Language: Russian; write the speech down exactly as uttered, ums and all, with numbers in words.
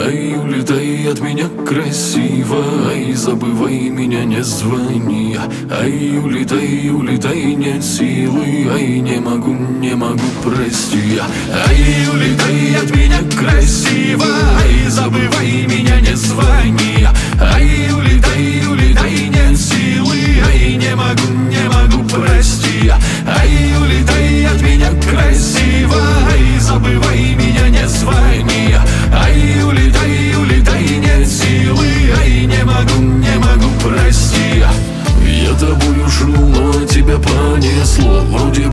Ай, улетай от меня красиво, ай, забывай меня, не звони. Ай, улетай, улетай, нет силы, ай, не могу, не могу, прости. Ай, улетай от меня красиво, ай, забывай меня, не звони. Ай, улетай, улетай, нет силы, ай, не могу, не могу, прости. Ай, улетай от меня красиво, ай, забывай меня, не звони. Ай, улетай, улетай, нет силы, ай, не могу, не могу, прости. Я тобою шел, но тебя понесло, вроде